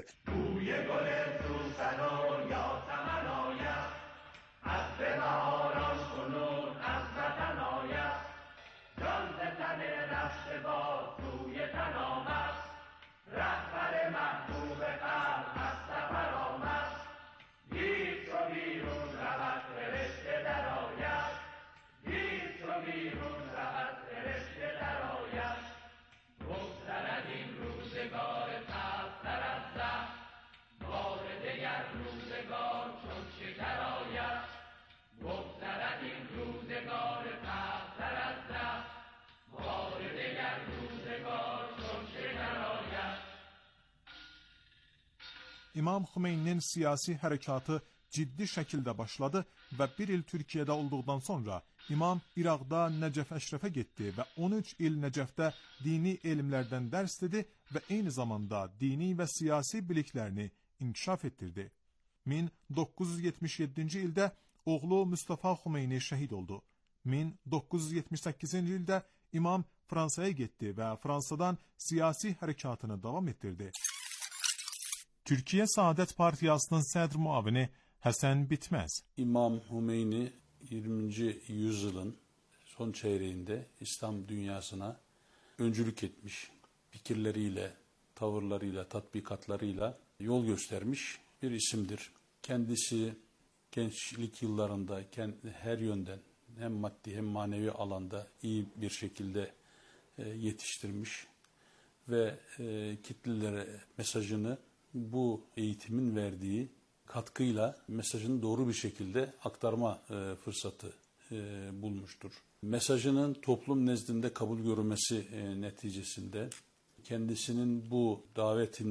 İmam Xomeyni'nin siyasi hərəkatı ciddi şəkildə başladı və bir il Türkiyədə olduqdan sonra İmam İraqda Nəcəf Əşrəfə getdi və 13 il Nəcəfdə dini elmlərdən dərs dedi və eyni zamanda dini və siyasi biliklərini inkişaf etdirdi. 1977-ci ildə oğlu Mustafa Xomeyni şəhid oldu. 1978-ci ildə İmam Fransaya getdi və Fransadan siyasi hərəkatını davam etdirdi. Türkiyə Saadət Partiyasının sədr muavini Həsən Bitməz. İmam Xomeyni 20. yüzyılın son çeyreğinde İslam dünyasına öncülük etmiş, fikirleriyle, tavırlarıyla, tatbikatlarıyla yol göstermiş bir isimdir. Kendisi gençlik yıllarında her yönden hem maddi hem manevi alanda iyi bir şekilde yetiştirmiş ve kitlelere mesajını bu eğitimin verdiği katkıyla mesajını doğru bir şekilde aktarma fırsatı bulmuştur. Mesajının toplum nezdinde kabul görülmesi neticesinde kendisinin bu davetinden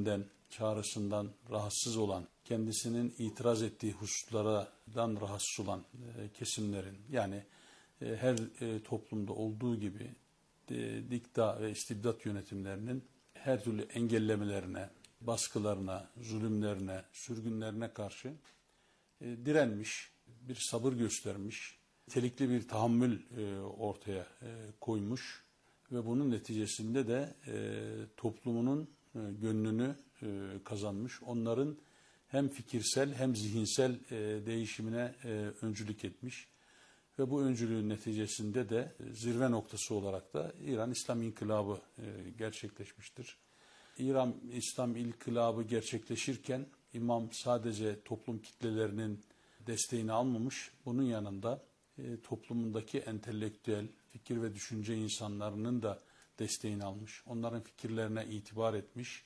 çağrısından rahatsız olan, kendisinin itiraz ettiği hususlardan rahatsız olan kesimlerin, yani her toplumda olduğu gibi dikta ve istibdat yönetimlerinin her türlü engellemelerine, baskılarına, zulümlerine, sürgünlerine karşı direnmiş, bir sabır göstermiş, nitelikli bir tahammül ortaya koymuş ve bunun neticesinde de toplumunun gönlünü kazanmış. Onların hem fikirsel hem zihinsel değişimine öncülük etmiş ve bu öncülüğün neticesinde de zirve noktası olarak da İran İslam İnkılabı gerçekleşmiştir. İran İslam İnkılabı gerçekleşirken İmam sadece toplum kitlelerinin desteğini almamış, bunun yanında toplumundaki entelektüel, fikir ve düşünce insanlarının da desteğini almış. Onların fikirlerine itibar etmiş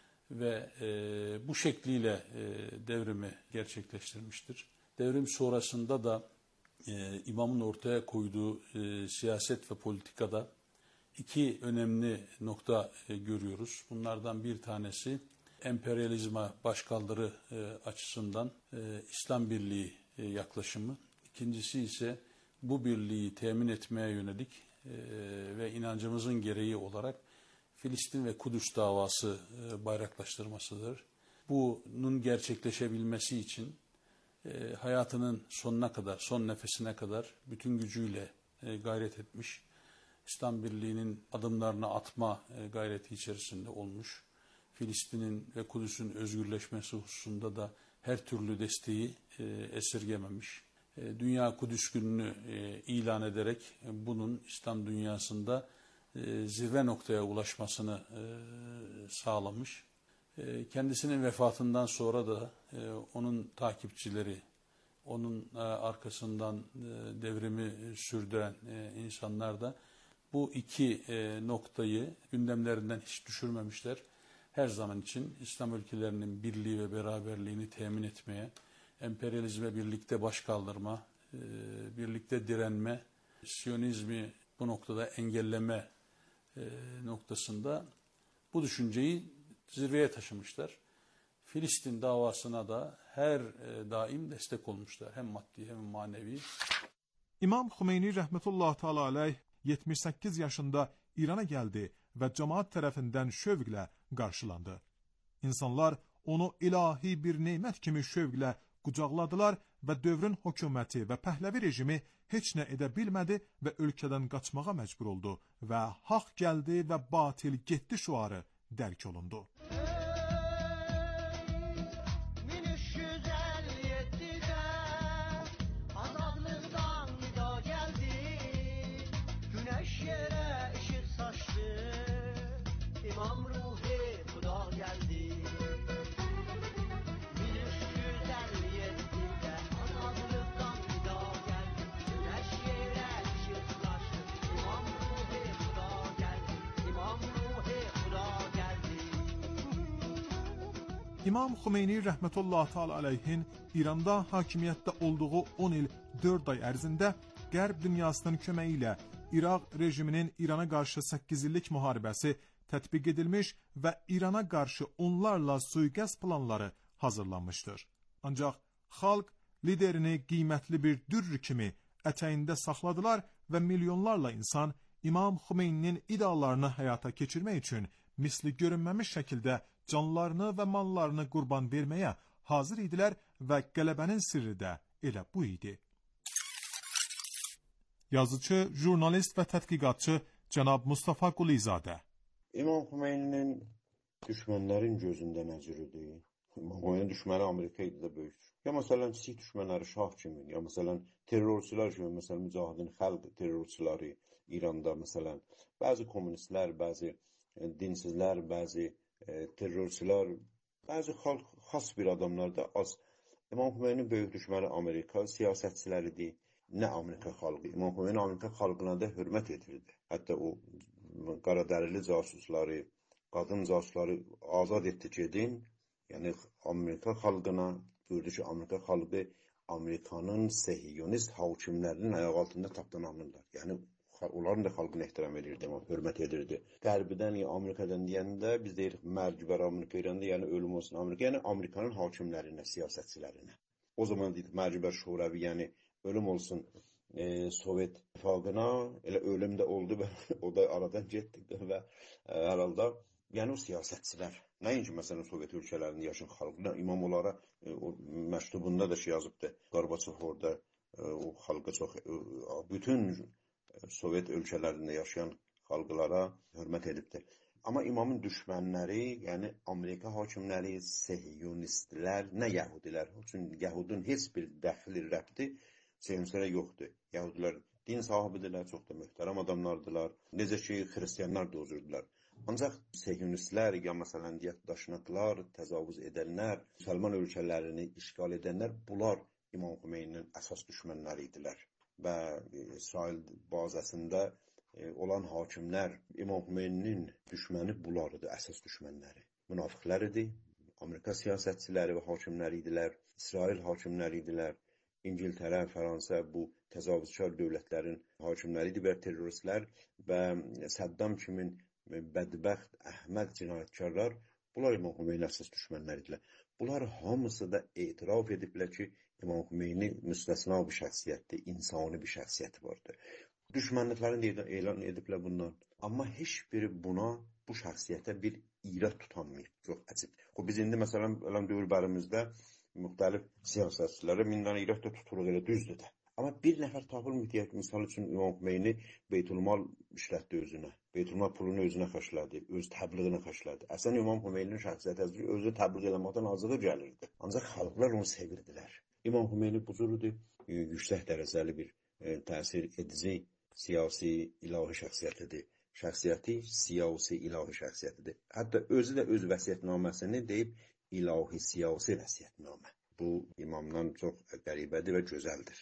ve bu şekliyle devrimi gerçekleştirmiştir. Devrim sonrasında da İmam'ın ortaya koyduğu siyaset ve politikada iki önemli nokta görüyoruz. Bunlardan bir tanesi emperyalizme başkaldırı açısından İslam birliği yaklaşımı. İkincisi ise bu birliği temin etmeye yönelik ve inancımızın gereği olarak Filistin ve Kudüs davası bayraklaştırmasıdır. Bunun gerçekleşebilmesi için hayatının sonuna kadar, son nefesine kadar bütün gücüyle gayret etmiş, İslam Birliği'nin adımlarını atma gayreti içerisinde olmuş, Filistin'in ve Kudüs'ün özgürleşmesi hususunda da her türlü desteği esirgememiş. Dünya Kudüs Günü'nü ilan ederek bunun İslam dünyasında zirve noktaya ulaşmasını sağlamış. Kendisinin vefatından sonra da onun takipçileri, onun arkasından devrimi sürdüren insanlar da bu iki noktayı gündemlerinden hiç düşürmemişler. Her zaman için İslam ülkelerinin birliği ve beraberliğini temin etmeye, emperyalizme birlikte baş kaldırma, birlikte direnme, Siyonizmi bu noktada engelleme noktasında bu düşünceyi zirveye taşımışlar. Filistin davasına da her daim destek olmuşlar. Hem maddi hem manevi. İmam Xomeyni rəhmətullah təala aleyh 78 yaşında İrana geldi ve cemaat tarafından şövqlə qarşılandı. İnsanlar onu ilahi bir nemət kimi şövqlə qucaqladılar ve dövrün hökuməti ve Pəhləvi rejimi heç nə edə bilmədi ve ölkədən qaçmağa məcbur oldu ve haq geldi ve batil getdi şuarı dərk olundu. İmam Xomeyni rəhmətullah təala aleyhin İranda hakimiyyətdə olduğu 10 il 4 ay ərzində Qərb dünyasının köməyi ilə İraq rejiminin İrana qarşı 8 illik müharibəsi tətbiq edilmiş və İrana qarşı onlarla suiqəst planları hazırlanmışdır. Ancaq xalq liderini qiymətli bir dürr kimi ətəyində saxladılar və milyonlarla insan İmam Xomeyninin ideallarını həyata keçirmək üçün misli görünməmiş şəkildə canlarını və mallarını qurban verməyə hazır idilər və qələbənin sirri də elə bu idi. Yazıcı, jurnalist və tədqiqatçı cənab Mustafa Qulizadə. İmam Xomeyni'nin düşmənlərin gözündə nəcürüdür. İmam Xomeyni'nin düşməni Amerika idi də böyükdür. Ya məsələn, Sih düşmənləri Şah kimi, ya məsələn, terrorçular kimi, məsələn, Mücahidin Xalq terrorçuları İranda, məsələn, bəzi komünistlər, bəzi dinsizlər, bəzi terrorçular, bəzi xalq, xas bir adamlar da az. İmam Xomeyni'nin böyük düşməni Amerika siyasətçiləridir, nə Amerika xalqı. İmam Xomeyni Amerika xalqına da hörmət edirdi. Hətta o qaradərili casusları, qadın casusları azad etdi gedin. Yəni Amerika xalqına, gördü ki, Amerika xalqı Amerikanın sehiyonist hakimlərinin ayaq altında tapdananırlar. Yəni onların da xalqını ehtiram edirdi, hörmət edirdi. Qərbdən ya Amerikadan deyəndə biz deyirik mərcibər Amerika İranda, yəni ölüm olsun Amerika, yəni Amerikanın hakimlərinə, siyasətçilərinə. O zaman dedik mərcibər şuravi, yəni ölüm olsun Sovet İttifaqına, elə ölüm də oldu və o da aradan getdi və hər halda yəni o siyasətçilər, nəinki məsələn Sovet ölkələrində yaşayan xalqlar, İmam onlara o məktubunda da yazıbdı. Qarbaçov orada o xalqa çox, bütün Sovet ölkələrində yaşayan xalqlara hörmət edibdir. Amma imamın düşmənləri, yəni Amerika hakimləri, Sehiyonistlər, nə Yəhudilər, çünki Yəhudun heç bir dəxli, rəbti Sehiyonistlərə yoxdur. Yəhudilər din sahibidirlər, çox da möhtərəm adamlardılar. Necə ki, xristiyanlar da özürdülər. Ancaq Sehiyonistlər, ya məsələn deyək, daşnaqlar, təcavüz edənlər, müsəlman ölkələrini işgal edənlər, bunlar İmam Xümeyninin əsas düşmənləri idilər. Və İsrail bazəsində olan hakimlər, İmam Xümeyninin düşməni bunlar idi, əsas düşmənləri. Münafiqlər idi, Amerika siyasətçiləri və hakimləri idilər, İsrail hakimləri idilər. İngiltərə, Fransa bu təcavüzkar dövlətlərin hakimləri idi və terroristlər və Səddam kimin bədbəxt, əhməd cinayətkarlar, bunlar İmam Xümeyni əsas düşmənləridirlər. Bunlar hamısı da etiraf ediblər ki, İmam Xümeyni müstəsna bir şəxsiyyətdir, insani bir şəxsiyyəti vardır. Düşmənliklərini elan ediblər bundan. Amma heç biri buna, bu şəxsiyyətə bir irad tutanmayıb. Çox əcib. Biz indi məsələn, dövrbərimizdə müxtəlif siyasətçilərə mindən irad da tuturuq, elə düzdür də. Amma bir nəfər tapılmır deyək, misal üçün İmam Xümeyni Beytülmal işlətdi özünə. Beytülmal pulunu özünə xərclədi, öz təbliğini xərclədi. Əslən İmam Xümeyninin şəxsiyyəti özü təbliğ eləməkdən azığı gəlirdi. Ancaq xalqlar onu sevirdilər. İmam Xümeyni bu cürdür, yüksək dərəcəli bir təsir edici siyasi ilahi şəxsiyyətidir. Şəxsiyyəti siyasi ilahi şəxsiyyətidir. Hətta özü də öz vəsiyyətnaməsini deyib ilahi siyasi vəsiyyətnamə. Bu imamdan çox qəribədir və gözəldir.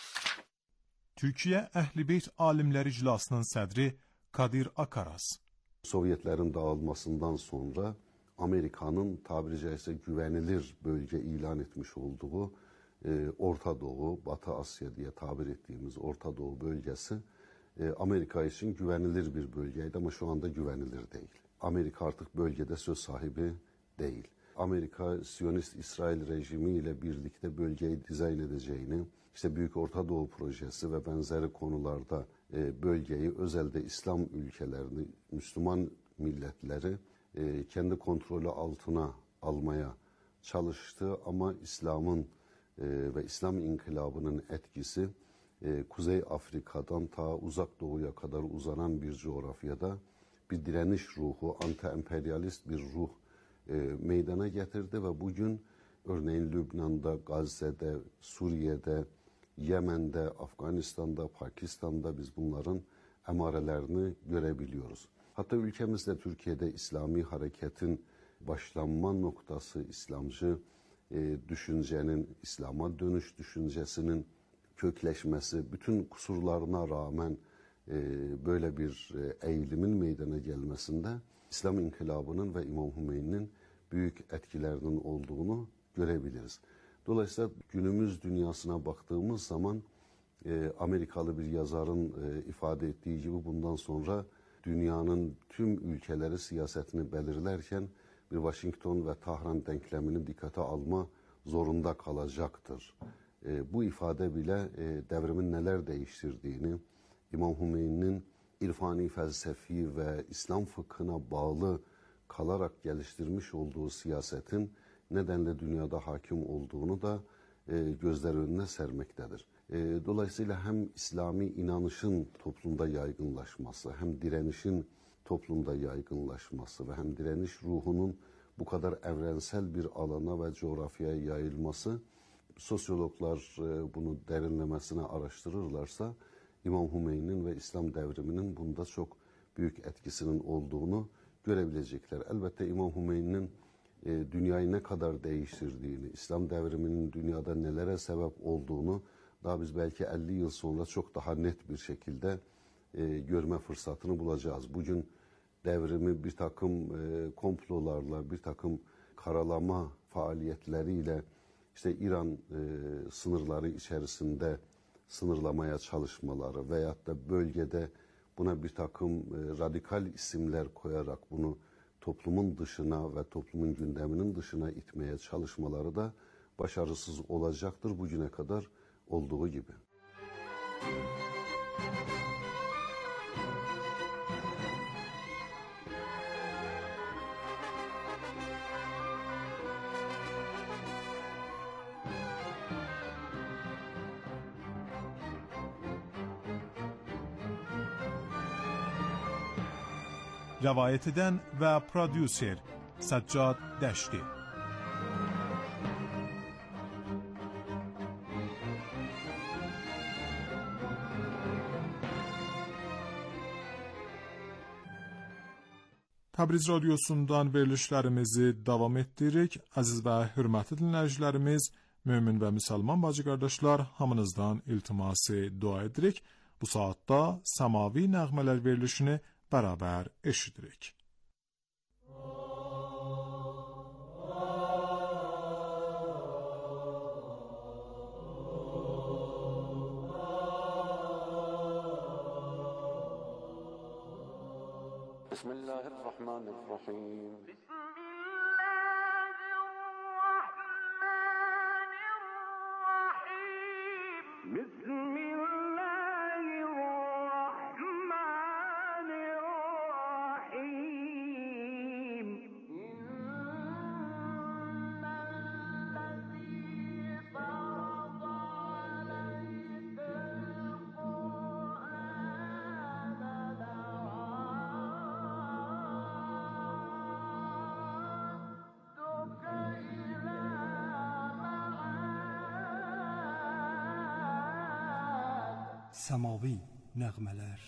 Türkiyə Əhl-i-Beyt Alimlər İclasının sədri Kadir Akaras. Sovyetlərin dağılmasından sonra Amerikanın tabiri caizse güvenilir bölge ilan etmiş olduğu Orta Doğu, Batı Asya diye tabir ettiğimiz Orta Doğu bölgesi Amerika için güvenilir bir bölgeydi ama şu anda güvenilir değil. Amerika artık bölgede söz sahibi değil. Amerika, Siyonist İsrail rejimi ile birlikte bölgeyi dizayn edeceğini, işte Büyük Orta Doğu Projesi ve benzeri konularda bölgeyi, özellikle İslam ülkelerini, Müslüman milletleri kendi kontrolü altına almaya çalıştı. Ama İslam'ın ve İslam inkılabının etkisi Kuzey Afrika'dan ta Uzak Doğu'ya kadar uzanan bir coğrafyada bir direniş ruhu, anti-emperyalist bir ruh meydana getirdi ve bugün örneğin Lübnan'da, Gazze'de, Suriye'de, Yemen'de, Afganistan'da, Pakistan'da biz bunların emarelerini görebiliyoruz. Hatta ülkemizde Türkiye'de İslami hareketin başlanma noktası, İslamcı düşüncenin, İslam'a dönüş düşüncesinin kökleşmesi, bütün kusurlarına rağmen böyle bir eğilimin meydana gelmesinde İslam inkılabının ve İmam Hümeyni'nin büyük etkilerinin olduğunu görebiliriz. Dolayısıyla günümüz dünyasına baktığımız zaman Amerikalı bir yazarın ifade ettiği gibi bundan sonra dünyanın tüm ülkeleri siyasetini belirlerken bir Washington ve Tahran denklemini dikkate alma zorunda kalacaktır. Bu ifade bile devrimin neler değiştirdiğini, İmam Hümeyni'nin irfani, felsefi ve İslam fıkhına bağlı kalarak geliştirmiş olduğu siyasetin nedenle dünyada hakim olduğunu da gözler önüne sermektedir. Dolayısıyla hem İslami inanışın toplumda yaygınlaşması, hem direnişin toplumda yaygınlaşması ve hem direniş ruhunun bu kadar evrensel bir alana ve coğrafyaya yayılması, sosyologlar bunu derinlemesine araştırırlarsa İmam Hümeyni'nin ve İslam devriminin bunda çok büyük etkisinin olduğunu görebilecekler. Elbette İmam Hümeyni'nin dünyayı ne kadar değiştirdiğini, İslam devriminin dünyada nelere sebep olduğunu daha biz belki 50 yıl sonra çok daha net bir şekilde görme fırsatını bulacağız. Bugün devrimi bir takım komplolarla, bir takım karalama faaliyetleriyle işte İran sınırları içerisinde sınırlamaya çalışmaları veyahut da bölgede buna bir takım radikal isimler koyarak bunu toplumun dışına ve toplumun gündeminin dışına itmeye çalışmaları da başarısız olacaktır bugüne kadar olduğu gibi. Rivayet eden ve prodüser Saccad Deşti. Təbriz Radyosu'ndan verilişlerimizi devam ettiririk. Aziz ve hürmetli dinleyicilerimiz, mümin ve Müslüman bacı kardeşler, hamınızdan iltiması dua edirik. Bu saatte semavi nəğmələr verilişini beraber eşidirik. Bismillahirrahmanirrahim. Səmavi nəğmələr.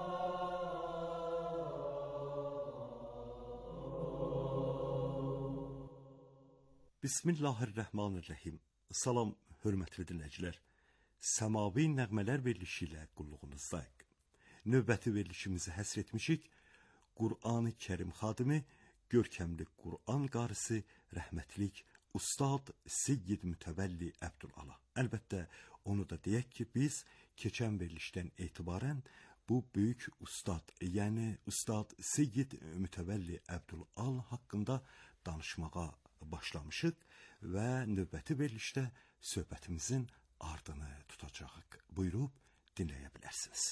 Bismillahirrahmanirrahim. Salam, hörmətli dinləyicilər. Səmavi nəğmələr verilişi ilə qulluğunuzdayıq. Növbəti verilişimizi həsr etmişik. Qur'an-ı Kərim xadimi, görkəmli Qur'an qarisi, rəhmətlik Ustad Seyyid Mütəvəlli Əbdülala. Əlbəttə, onu da deyək ki, biz keçən verilişdən etibarən bu böyük ustad, yəni Ustad Seyyid Mütəvəlli Əbdülal haqqında danışmağa başlamışıq və növbəti verilişdə söhbətimizin ardını tutacağıq. Buyurub dinləyə bilərsiniz.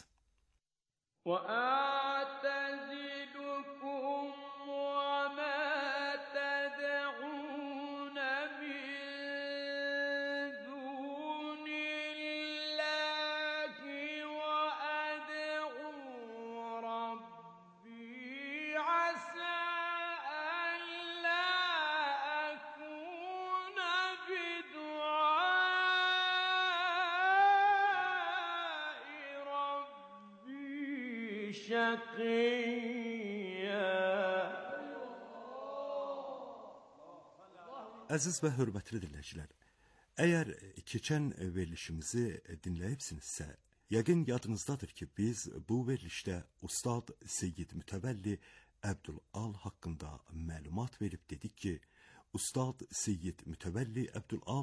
Əziz və hörmətli dinləyicilər, əgər keçən verilişimizi dinləyibsinizsə, yəqin yadınızdadır ki, biz bu verilişdə Ustad Seyyid Mütəvəlli Əbdülal haqqında məlumat verib dedik ki, Ustad Seyyid Mütəvəlli Əbdülal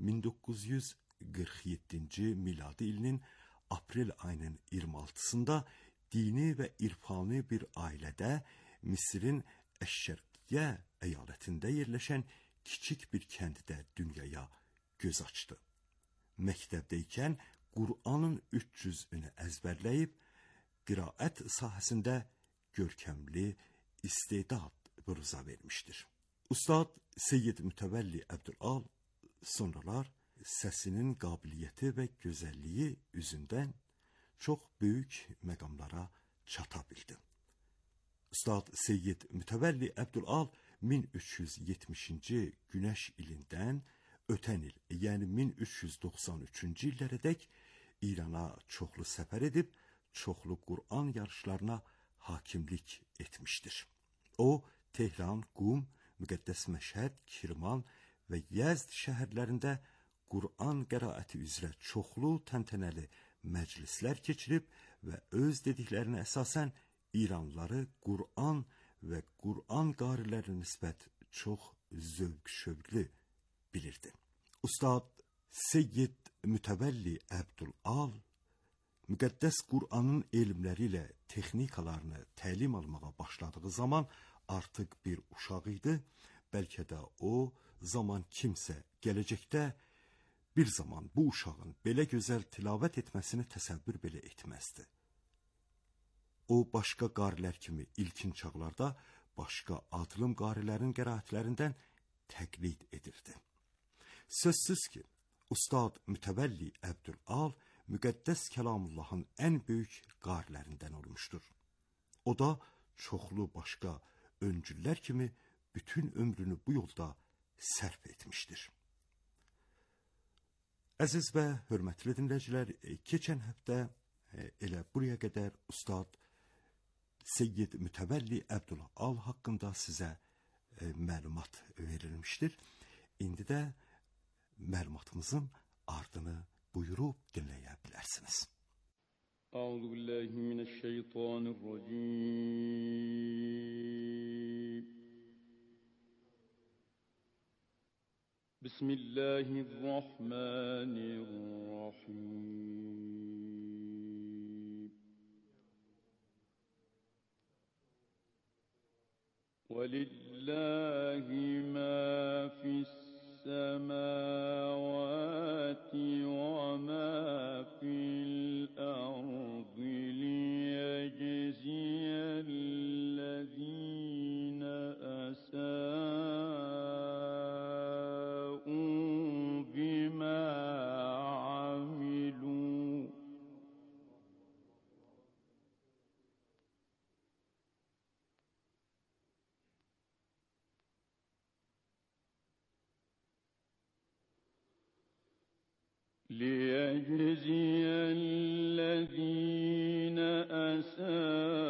1947-ci miladi ilinin aprel ayının 26-sında dini və irfani bir ailədə Misirin Əşşərqiyyə əyalətində yerləşən kiçik bir kənddə dünyaya göz açdı. Məktəbdəykən Qur'anın 300-ünü əzbərləyib, qiraət sahəsində görkəmli istedad buruza vermişdir. Ustad Seyyid Mütəvəlli Əbdülal sonralar səsinin qabiliyyəti və gözəlliyi üzündən çox böyük məqamlara çata bildi. Ustad Seyyid Mütəvəlli Əbdülal 1370-ci günəş ilindən ötən il, yəni 1393-cü illərədək İrana çoxlu səfər edib, çoxlu Qur'an yarışlarına hakimlik etmişdir. O, Tehran, Qum, Müqəddəs Məşhəd, Kirman və Yəzd şəhərlərində Qur'an qəraəti üzrə çoxlu təntənəli məclislər keçirib və öz dediklərinə əsasən İranlıları Qur'an və Qur'an qarilərinə nisbət çox zövq-şövqlü bilirdi. Ustad Seyyid Mütəvəlli Əbdülal müqəddəs Qur'anın elmləri ilə texnikalarını təlim almağa başladığı zaman artıq bir uşaq idi. Bəlkə də o zaman kimsə gələcəkdə bir zaman bu uşağın belə gözəl tilavət etməsini təsəvvür belə etməzdi. O, başqa qarilər kimi ilkin çağlarda başqa adlım qarilərin qəraətlərindən təqlid edirdi. Sözsüz ki, Ustad Mütəvəlli Əbdülal müqəddəs Kəlamullahın ən böyük qarilərindən olmuşdur. O da çoxlu başqa öncüllər kimi bütün ömrünü bu yolda sərf etmişdir. Əziz və hörmətli dinləyicilər, keçən həftə elə buraya qədər Ustad Seyyid Mütəvəlli Əbdülal haqqında sizə məlumat verilmişdir. İndi də məlumatımızın ardını buyurub dinləyə bilərsiniz. Euzubillahimineşşeytanirracim. Bismillahirrahmanirrahim. Velillahi ma fissemavati ve ma fil ardi liyecziyellezine esâ'u bima amilu. ليجزي الذين أساءوا